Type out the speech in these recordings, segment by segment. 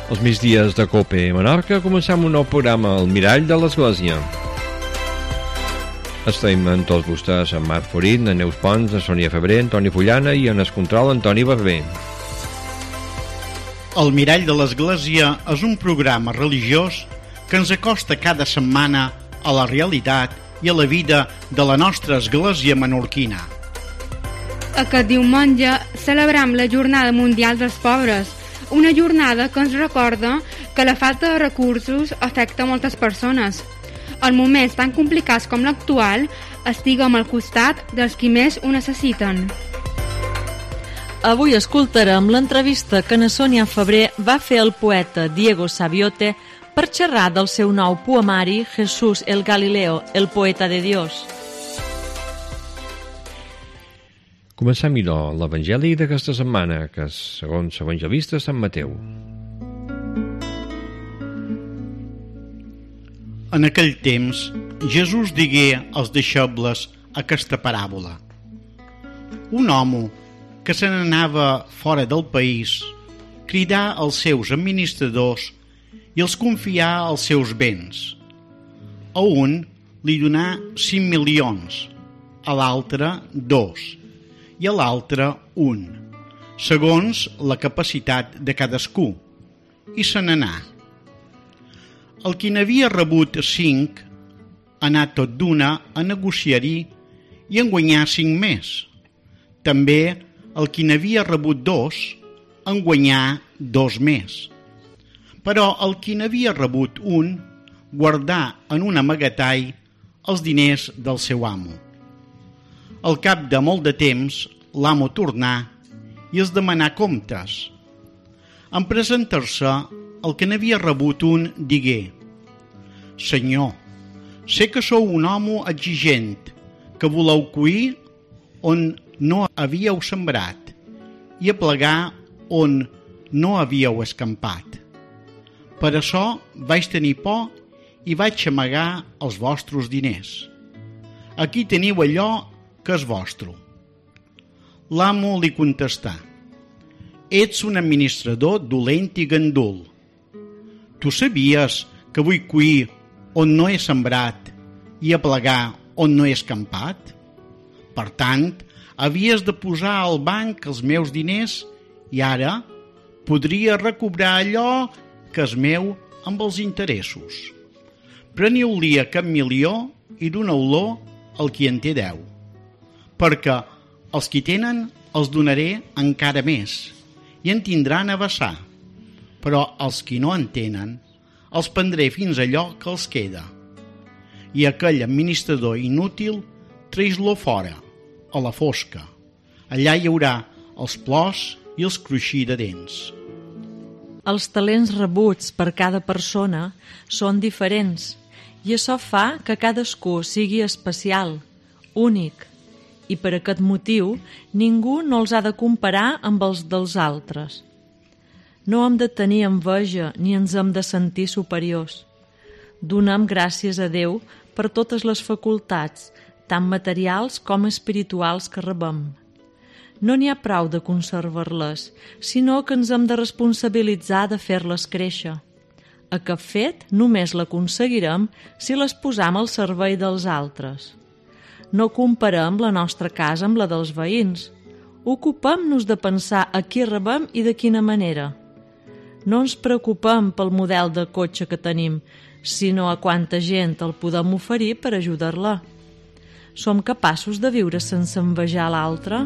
Els migdies de COPE Menorca comencem un nou programa al Mirall de l'Església. Estem amb tots vostès, en Marc Forit, en Neus Pons, en Sònia Febrer, Antoni Fullana i en el control Antoni Barber. El Mirall de l'Església és un programa religiós que ens acosta cada setmana a la realitat i a la vida de la nostra església menorquina. Aquest diumenge celebrem la Jornada Mundial dels Pobres, una jornada que ens recorda que la falta de recursos afecta a moltes persones. En moments tan complicats com l'actual, estiguem al costat dels qui més ho necessiten. Avui escoltarem l'entrevista que na Sònia Febrer va fer al poeta Diego Saviote per xerrar del seu nou poemari Jesús el Galileo, el poeta de Dios. Comencem l'Evangeli d'aquesta setmana, que és segons l'evangelista Sant Mateu. En aquell temps, Jesús digué als deixebles aquesta paràbola. Un home que se n'anava fora del país cridà als seus administradors i els confià els seus béns. A un li donà 5 milions, a l'altre 2 i a l'altre 1, segons la capacitat de cadascú, i se n'anà. El qui n'havia rebut 5 anà tot d'una a negociar-hi i en guanyà 5 més. També el qui n'havia rebut 2 en guanyà 2 més. Però el qui n'havia rebut 1 guardà en un amagatall els diners del seu amo. Al cap de molt de temps, l'amo tornà i es demanà comptes. En presentar-se, el que n'havia rebut 1 digué: Senyor, sé que sou un home exigent, que voleu collir on no havíeu sembrat i aplegar on no havíeu escampat. Per això vaig tenir por i vaig amagar els vostres diners. Aquí teniu allò que és vostre. L'amo li contestà: Ets un administrador dolent i gandul. Tu sabies que vull collir on no he sembrat i aplegar on no he escampat? Per tant, havies de posar al banc els meus diners i ara podria recobrar allò que és meu amb els interessos. Preniu-li aquest milió i doneu-lo al qui en té 10, perquè els qui tenen els donaré encara més i en tindran a vessar, però els qui no en tenen els prendré fins allò que els queda. I aquell administrador inútil treix-lo fora, a la fosca. Allà hi haurà els plors i els cruixir de dents. Els talents rebuts per cada persona són diferents i això fa que cadascú sigui especial, únic, i per aquest motiu ningú no els ha de comparar amb els dels altres. No hem de tenir enveja ni ens hem de sentir superiors. Donem gràcies a Déu per totes les facultats, tant materials com espirituals que rebem. No n'hi ha prou de conservar-les, sinó que ens hem de responsabilitzar de fer-les créixer. Aquest fet només l'aconseguirem si les posam al servei dels altres. No comparem la nostra casa amb la dels veïns. Ocupem-nos de pensar a qui rebem i de quina manera. No ens preocupem pel model de cotxe que tenim, sinó a quanta gent el podem oferir per ajudar-la. Som capaços de viure sense envejar l'altre?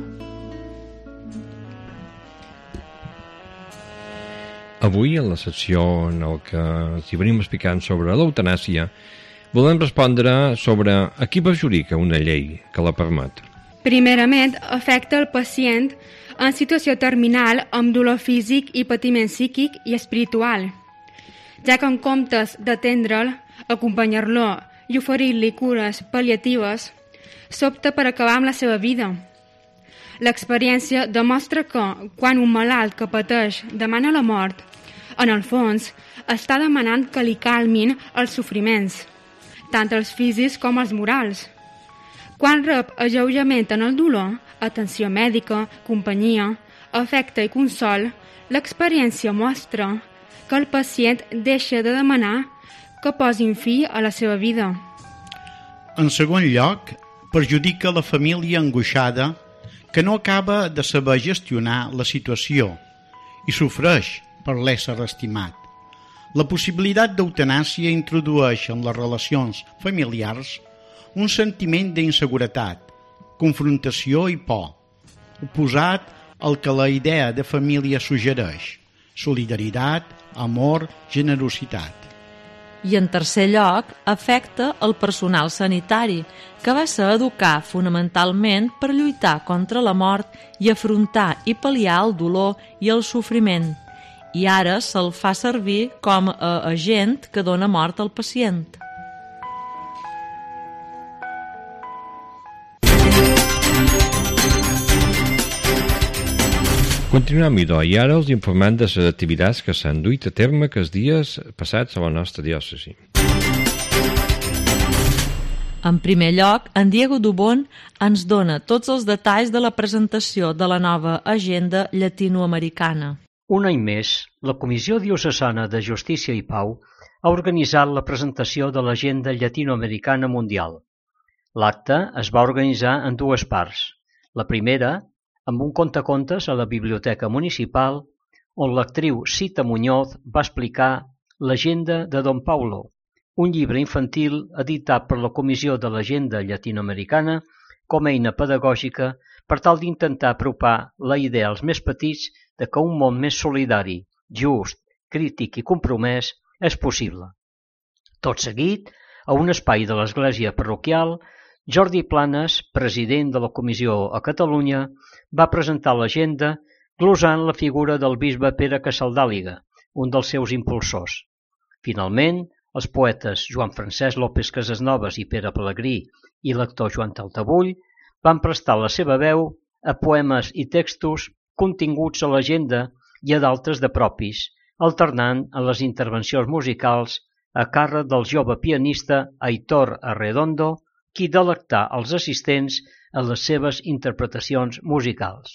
Avui, en la secció en què s'hi venim explicant sobre l'eutanàsia, volem respondre sobre a qui perjudica una llei que la permet. Primerament, afecta el pacient en situació terminal amb dolor físic i patiment psíquic i espiritual, ja que en comptes d'atendre'l, acompanyar-lo i oferir-li cures pal·liatives, s'opta per acabar amb la seva vida. L'experiència demostra que, quan un malalt que pateix demana la mort, en el fons està demanant que li calmin els sofriments, tant els físics com els morals. Quan rep alleujament en el dolor, atenció mèdica, companyia, afecte i consol, l'experiència mostra que el pacient deixa de demanar que posin fi a la seva vida. En segon lloc, perjudica la família angoixada que no acaba de saber gestionar la situació i sofreix per l'ésser estimat. La possibilitat d'eutanàsia introdueix en les relacions familiars un sentiment d'inseguretat, confrontació i por, oposat al que la idea de família suggereix: solidaritat, amor, generositat. I en tercer lloc, afecta el personal sanitari, que va ser educar fonamentalment per lluitar contra la mort i afrontar i pal·liar el dolor i el sofriment. I ara se'l fa servir com a agent que dona mort al pacient. Continuem, idò, i ara els informem de les activitats que s'han duit a terme aquests dies passats a la nostra diòcesi. En primer lloc, en Diego Dubón ens dona tots els detalls de la presentació de la nova agenda llatinoamericana. Un any més, la Comissió Diocesana de Justícia i Pau ha organitzat la presentació de l'Agenda Llatinoamericana Mundial. L'acte es va organitzar en dues parts. La primera, amb un contacontes a la Biblioteca Municipal, on l'actriu Cita Muñoz va explicar l'Agenda de Don Paulo, un llibre infantil editat per la Comissió de l'Agenda Llatinoamericana com a eina pedagògica per tal d'intentar apropar la idea als més petits de que un món més solidari, just, crític i compromès és possible. Tot seguit, a un espai de l'Església Parroquial, Jordi Planes, president de la Comissió a Catalunya, va presentar l'agenda glosant la figura del bisbe Pere Casaldàliga, un dels seus impulsors. Finalment, els poetes Joan Francesc López Casasnovas i Pere Pelegrí i l'actor Joan Taltabull van prestar la seva veu a poemes i textos continguts a l'agenda i a d'altres de propis, alternant a les intervencions musicals a càrrec del jove pianista Aitor Arredondo, qui delectà els assistents a les seves interpretacions musicals.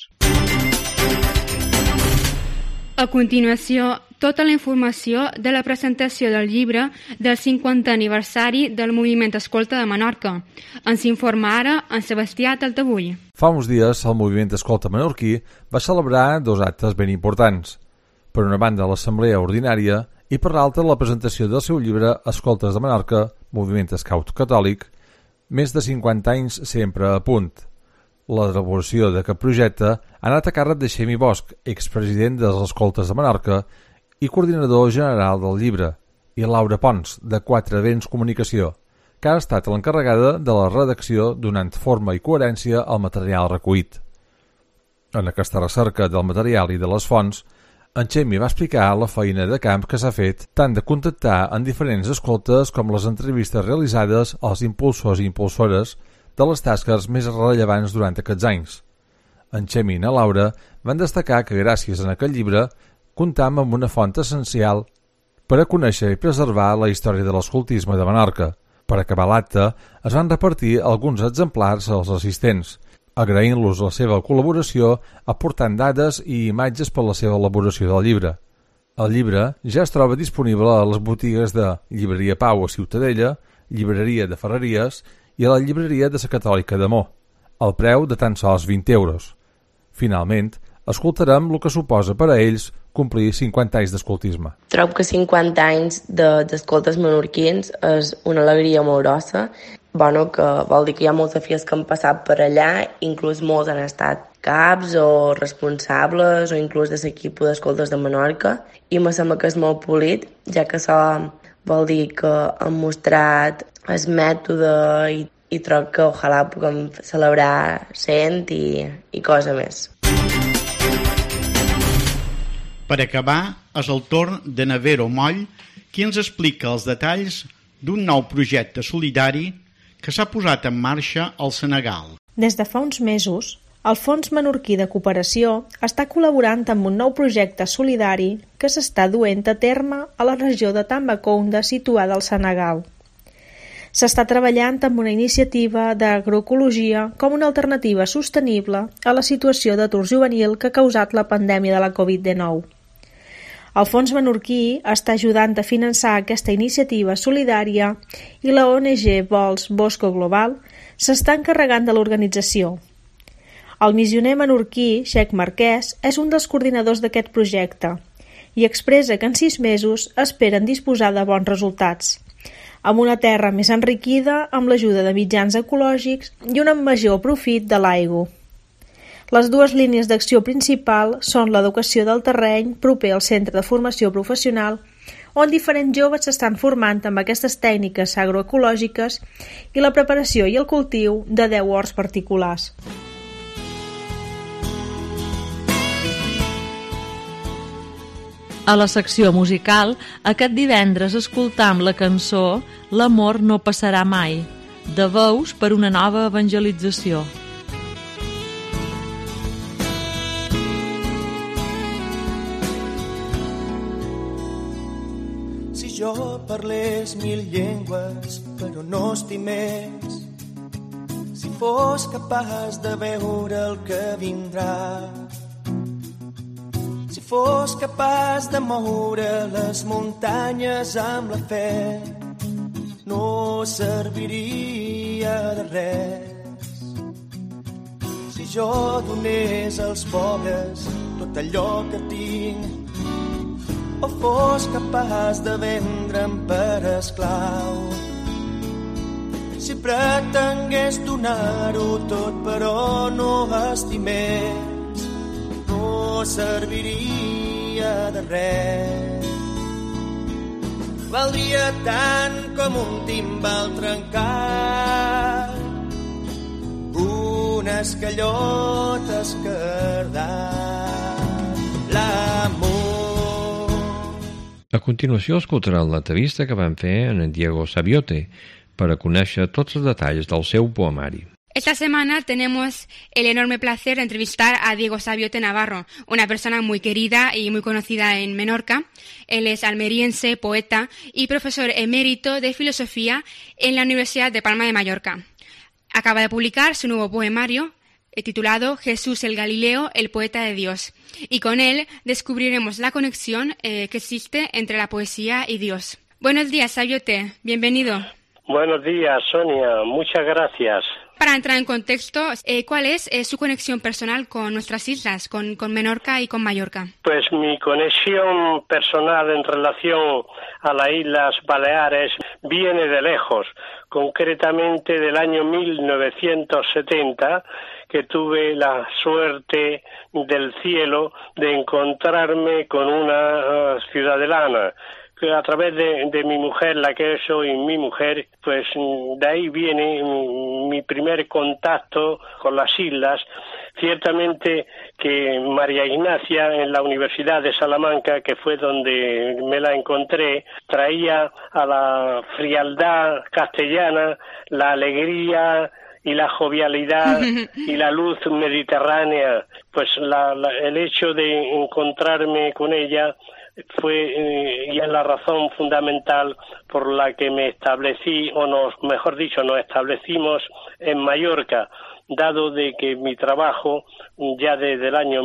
A continuació, tota la informació de la presentació del llibre del 50è aniversari del Moviment Escolta de Menorca. Ens informa ara en Sebastià Taltabull. Fa uns dies, el Moviment Escolta menorquí va celebrar dos actes ben importants. Per una banda, l'Assemblea Ordinària i per l'altra, la presentació del seu llibre Escoltes de Menorca, Moviment Escaut Catòlic, més de 50 anys sempre a punt. L'elaboració d'aquest projecte ha anat a càrrec de Xemi Bosch, expresident dels Escoltes de Menorca i coordinador general del llibre, i Laura Pons, de Quatre Vents Comunicació, que ha estat l'encarregada de la redacció donant forma i coherència al material recollit. En aquesta recerca del material i de les fonts, en Xemi va explicar la feina de camp que s'ha fet tant de contactar en diferents escoltes com les entrevistes realitzades als impulsors i impulsores de les tasques més rellevants durant aquests anys. En Xemi i na Laura van destacar que gràcies a aquest llibre comptam amb una font essencial per a conèixer i preservar la història de l'escoltisme de Menorca. Per acabar l'acte, es van repartir alguns exemplars als assistents, agraint-los la seva col·laboració aportant dades i imatges per la seva elaboració del llibre. El llibre ja es troba disponible a les botigues de Llibreria Pau a Ciutadella, Llibreria de Ferreries i a la Llibreria de la Catòlica de Mo, al preu de tan sols 20 euros. Finalment, escoltarem el que suposa per a ells complir 50 anys d'escoltisme. Trobo que 50 anys d'escoltes menorquins és una alegria molt grossa. Bueno, que vol dir que hi ha molts afiels que han passat per allà, inclús molts han estat caps o responsables o inclús de l'equip d'escoltes de Menorca, i me sembla que és molt polit, ja que això vol dir que han mostrat el mètode i troc que ojalà puguem celebrar 100 i cosa més. Per acabar, és el torn de Navero Moll, qui ens explica els detalls d'un nou projecte solidari que s'ha posat en marxa al Senegal. Des de fa uns mesos, el Fons Menorquí de Cooperació està col·laborant amb un nou projecte solidari que s'està duent a terme a la regió de Tambacounda, situada al Senegal. S'està treballant amb una iniciativa d'agroecologia com una alternativa sostenible a la situació d'atur juvenil que ha causat la pandèmia de la Covid-19. El Fons Menorquí està ajudant a finançar aquesta iniciativa solidària i la ONG Vols Bosco Global s'està encarregant de l'organització. El missioner menorquí, Xec Marquès, és un dels coordinadors d'aquest projecte i expressa que en 6 mesos esperen disposar de bons resultats, amb una terra més enriquida amb l'ajuda de mitjans ecològics i un major profit de l'aigua. Les 2 línies d'acció principal són l'educació del terreny proper al centre de formació professional, on diferents joves s'estan formant amb aquestes tècniques agroecològiques, i la preparació i el cultiu de 10 horts particulars. A la secció musical, aquest divendres escoltam la cançó «L'amor no passarà mai», de Veus per una nova evangelització. Si jo parlés 1000 llengües però no estimés, si fos capaç de veure el que vindrà, si fos capaç de moure les muntanyes amb la fe, no serviria de res. Si jo donés als pobres tot allò que tinc, o fos capaç de vendre'm per esclau, si pretengués donar-ho tot però no estimés, no serviria de res. Valdria tant com un timbal trencat, un escallot esquerdat, l'amor. A continuació escoltarà l'entrevista que van fer en Diego Sabiote para conèixer tots els detalls del seu poemari. Esta semana tenemos el enorme placer de entrevistar a Diego Sabiote Navarro, una persona muy querida y muy conocida en Menorca. Él es almeriense, poeta y profesor emérito de filosofía en la Universidad de Palma de Mallorca. Acaba de publicar su nuevo poemario titulado Jesús el Galileo, el poeta de Dios. Y con él descubriremos la conexión que existe entre la poesía y Dios. Buenos días, Sabiote. Bienvenido. Buenos días, Sonia. Muchas gracias. Para entrar en contexto, ¿cuál es su conexión personal con nuestras islas, con Menorca y con Mallorca? Pues mi conexión personal en relación a las Islas Baleares viene de lejos, concretamente del año 1970, que tuve la suerte del cielo de encontrarme con una ciudadana, que a través de mi mujer, la que soy mi mujer, pues de ahí viene mi primer contacto con las islas. Ciertamente que María Ignacia en la Universidad de Salamanca, que fue donde me la encontré, traía a la frialdad castellana la alegría y la jovialidad y la luz mediterránea. Pues el hecho de encontrarme con ella fue y es la razón fundamental por la que me establecí, nos establecimos en Mallorca, dado de que mi trabajo ya desde el año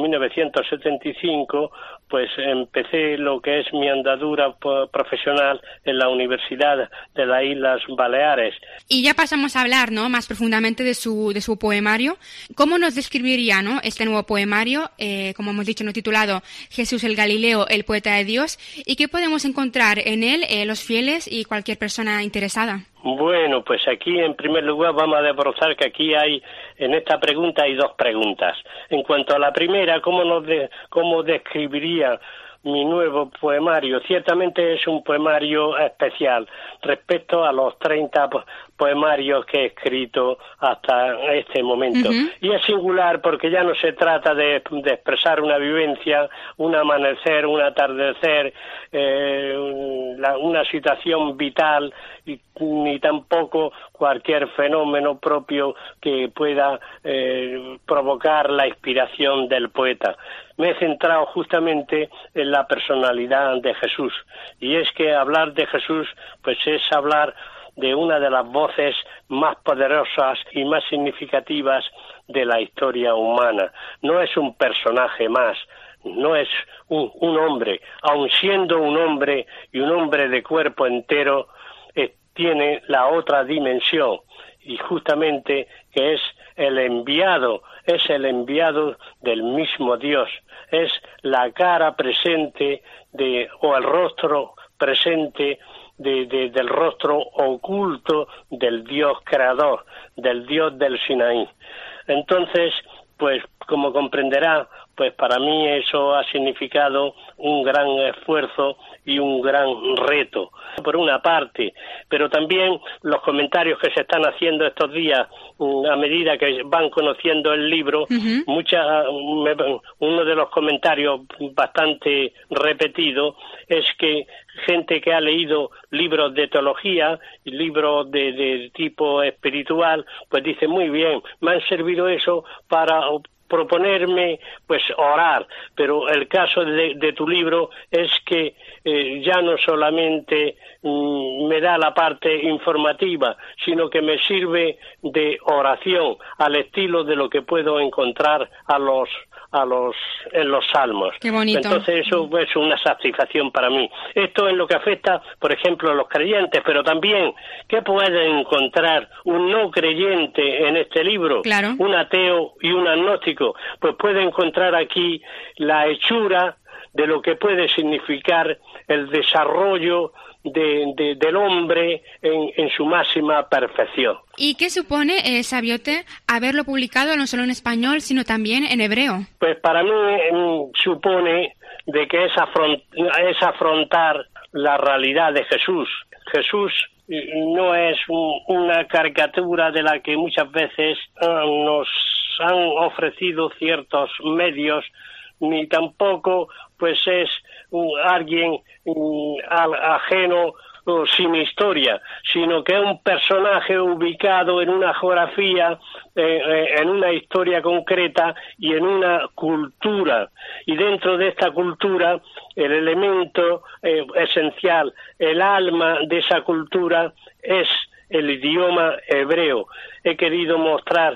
1975 pues empecé lo que es mi andadura profesional en la Universidad de las Islas Baleares. Y ya pasamos a hablar, ¿no?, más profundamente de su poemario. ¿Cómo nos describiría, ¿no?, este nuevo poemario, como hemos dicho, no titulado Jesús el Galileo, el poeta de Dios, y qué podemos encontrar en él los fieles y cualquier persona interesada? Bueno, pues aquí en primer lugar vamos a desbrozar que aquí en esta pregunta hay 2 preguntas. En cuanto a la primera, ¿cómo describiría mi nuevo poemario? Ciertamente es un poemario especial respecto a los 30 poemarios que he escrito hasta este momento. Y es singular porque ya no se trata de expresar una vivencia, un amanecer, un atardecer, una situación vital, ni tampoco cualquier fenómeno propio que pueda provocar la inspiración del poeta. Me he centrado justamente en la personalidad de Jesús, y es que hablar de Jesús pues es hablar de una de las voces más poderosas y más significativas de la historia humana. No es un personaje más, no es un hombre, aun siendo un hombre y un hombre de cuerpo entero, tiene la otra dimensión, y justamente que es el enviado del mismo Dios, es la cara presente o el rostro presente del rostro oculto del Dios creador, del Dios del Sinaí. Entonces, pues como comprenderá, pues para mí eso ha significado un gran esfuerzo y un gran reto, por una parte, pero también los comentarios que se están haciendo estos días a medida que van conociendo el libro, uno de los comentarios bastante repetido es que gente que ha leído libros de teología, libros de tipo espiritual, pues dice, muy bien, me han servido eso para proponerme pues orar, pero el caso de tu libro es que ya no solamente me da la parte informativa, sino que me sirve de oración al estilo de lo que puedo encontrar en los salmos. Qué bonito. Entonces eso es una satisfacción para mí. Esto es lo que afecta, por ejemplo, a los creyentes, pero también, ¿qué puede encontrar un no creyente en este libro? Claro. Un ateo y un agnóstico. Pues puede encontrar aquí la hechura de lo que puede significar el desarrollo del hombre en su máxima perfección. ¿Y qué supone, Sabiote, haberlo publicado no solo en español, sino también en hebreo? Pues para mí supone de que es afrontar la realidad de Jesús. Jesús no es una caricatura de la que muchas veces nos han ofrecido ciertos medios, ni tampoco pues es alguien ajeno o sin historia, sino que es un personaje ubicado en una geografía, en una historia concreta y en una cultura. Y dentro de esta cultura, el elemento esencial, el alma de esa cultura es el idioma hebreo. He querido mostrar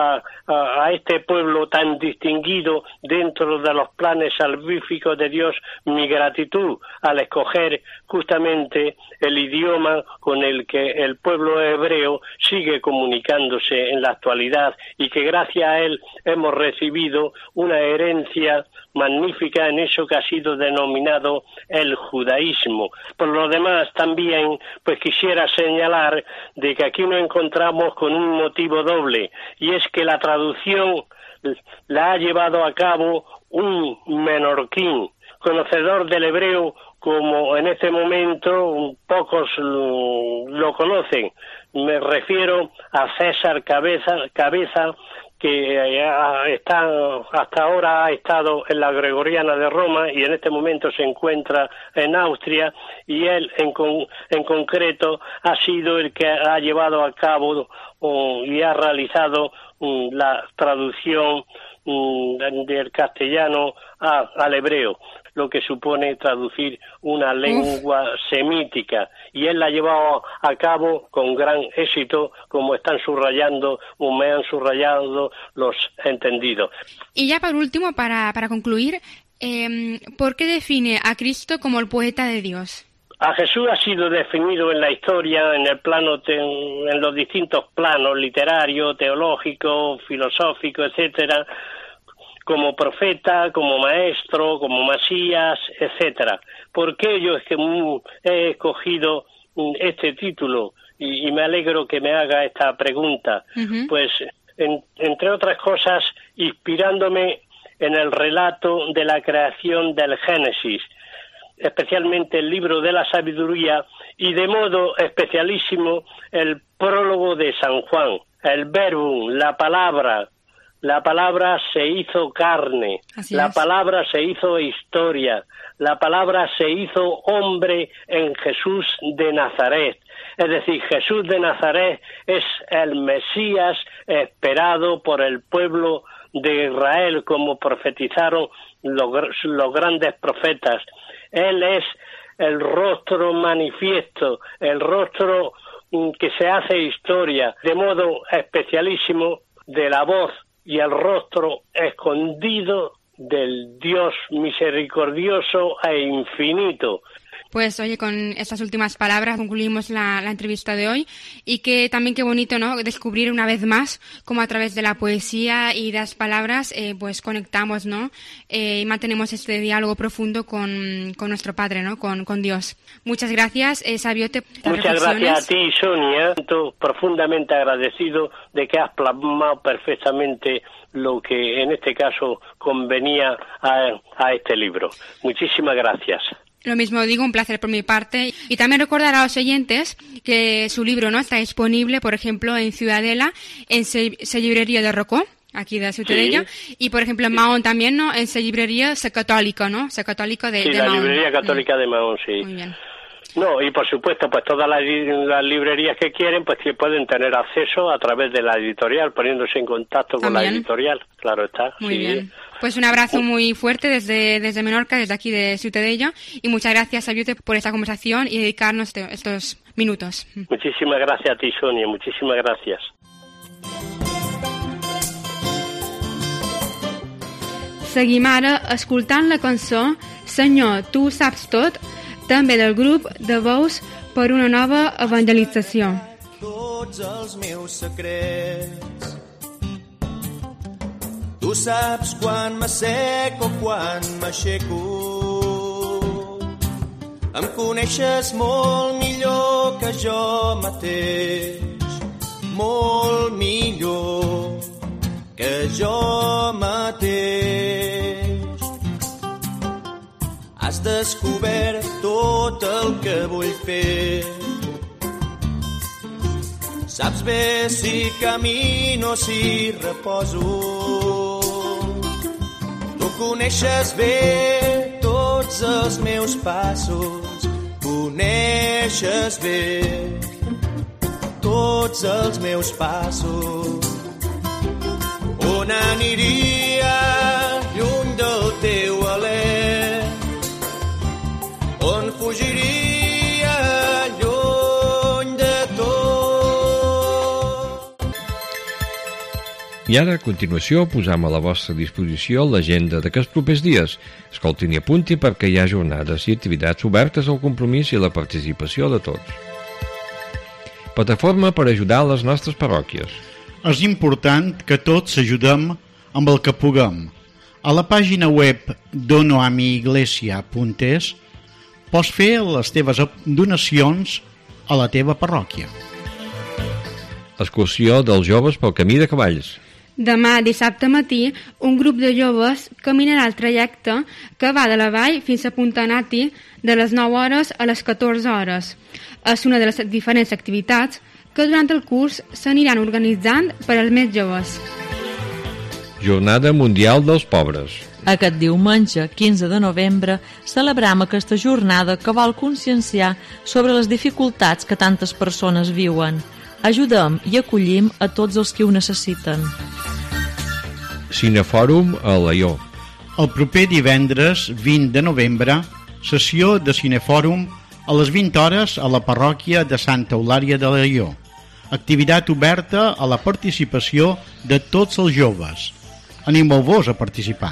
a este pueblo tan distinguido dentro de los planes salvíficos de Dios mi gratitud al escoger justamente el idioma con el que el pueblo hebreo sigue comunicándose en la actualidad, y que gracias a él hemos recibido una herencia magnífica en eso que ha sido denominado el judaísmo. Por lo demás, también pues quisiera señalar de que aquí nos encontramos con un motivo doble, y es que la traducción la ha llevado a cabo un menorquín, conocedor del hebreo como en este momento pocos lo conocen. Me refiero a César Cabeza, que hasta ahora ha estado en la Gregoriana de Roma y en este momento se encuentra en Austria, y él en concreto ha sido el que ha llevado a cabo y ha realizado la traducción del castellano al hebreo, lo que supone traducir una lengua semítica, y él la ha llevado a cabo con gran éxito, como están subrayando o me han subrayado los entendidos. Y ya por último, para concluir, ¿por qué define a Cristo como el poeta de Dios? A Jesús ha sido definido en la historia, en el plano, en los distintos planos, literario, teológico, filosófico, etcétera, como profeta, como maestro, como Mesías, etcétera. ¿Por qué yo es que he escogido este título? Y me alegro que me haga esta pregunta. Uh-huh. Pues, entre otras cosas, inspirándome en el relato de la creación del Génesis, especialmente el libro de la sabiduría, y de modo especialísimo el prólogo de San Juan, el verbum, la palabra se hizo carne, la palabra se hizo historia, la palabra se hizo hombre en Jesús de Nazaret. Es decir, Jesús de Nazaret es el Mesías esperado por el pueblo de Israel, como profetizaron los grandes profetas. Él es el rostro manifiesto, el rostro que se hace historia, de modo especialísimo de la voz y el rostro escondido del Dios misericordioso e infinito. Pues oye, con estas últimas palabras concluimos la entrevista de hoy y que también qué bonito, ¿no?, descubrir una vez más cómo a través de la poesía y de las palabras pues conectamos, ¿no?, y mantenemos este diálogo profundo con nuestro Padre, ¿no?, con Dios. Muchas gracias, Sabiote. Muchas gracias a ti, Sonia. Estoy profundamente agradecido de que has plasmado perfectamente lo que en este caso convenía a este libro. Muchísimas gracias. Lo mismo digo, un placer por mi parte. Y también recordar a los oyentes que su libro, ¿no?, está disponible, por ejemplo, en Ciudadela, en la librería de Rocó, aquí de Ciutadella, sí. Y por ejemplo en Mahón también, ¿no?, en la librería Sa Católica, ¿no?, Sa Católica de la Mahón. librería católica de Mahón, sí. Muy bien. No, y por supuesto, pues todas las librerías que quieren, pues que pueden tener acceso a través de la editorial, poniéndose en contacto con la editorial, claro está. Muy sí. bien. Pues un abrazo muy fuerte desde Menorca, desde aquí de Ciutadella, y muchas gracias, Sabiote, por esta conversación y dedicarnos estos minutos. Muchísimas gracias a ti, Sonia, muchísimas gracias. Seguim ara escoltant la cançó Senyor, tu saps tot, també del grup de Veus per una nova evangelització. Tots els meus secrets, tu saps quan m'asseco, quan m'aixeco, em coneixes molt millor que jo mateix, molt millor que jo mateix. Has descobert tot el que vull fer. Saps bé si camino, si reposo. Tu coneixes bé tots els meus passos. Coneixes bé tots els meus passos. On aniria lluny del teu alè? On fugiria lluny de tot? I ara, a continuació, posam a la vostra disposició l'agenda d'aquests propers dies. Escoltin i apuntin perquè hi ha jornades i activitats obertes al compromís i la participació de tots. Plataforma per ajudar a les nostres parròquies. És important que tots ajudem amb el que puguem. A la pàgina web donoamiiglesia.es pots fer les teves donacions a la teva parròquia. Excursió dels joves pel camí de cavalls. Demà, dissabte matí, un grup de joves caminarà el trajecte que va de la vall fins a Puntanati de les 9 hores a les 14 hores. És una de les diferents activitats que durant el curs s'aniran organitzant per als més joves. Jornada Mundial dels Pobres. Aquest diumenge, 15 de novembre, celebrem aquesta jornada que vol conscienciar sobre les dificultats que tantes persones viuen. Ajudem i acollim a tots els que ho necessiten. Cinefòrum a Alaior. El proper divendres, 20 de novembre, sessió de Cinefòrum a les 20 hores a la parròquia de Santa Eulària de Alaior. Activitat oberta a la participació de tots els joves. Animeu-vos a participar.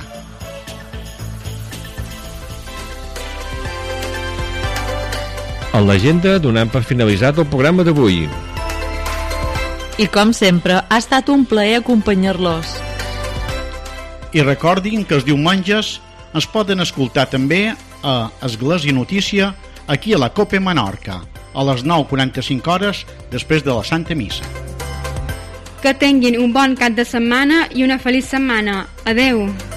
A l'agenda donant per finalitzat el programa d'avui. I com sempre, ha estat un plaer acompanyar-los. I recordin que els diumenges ens poden escoltar també a Església Notícia aquí a la Cope Menorca a les 9:45 hores després de la Santa Missa. Que tinguin un bon cap de setmana i una feliç setmana. Adeu!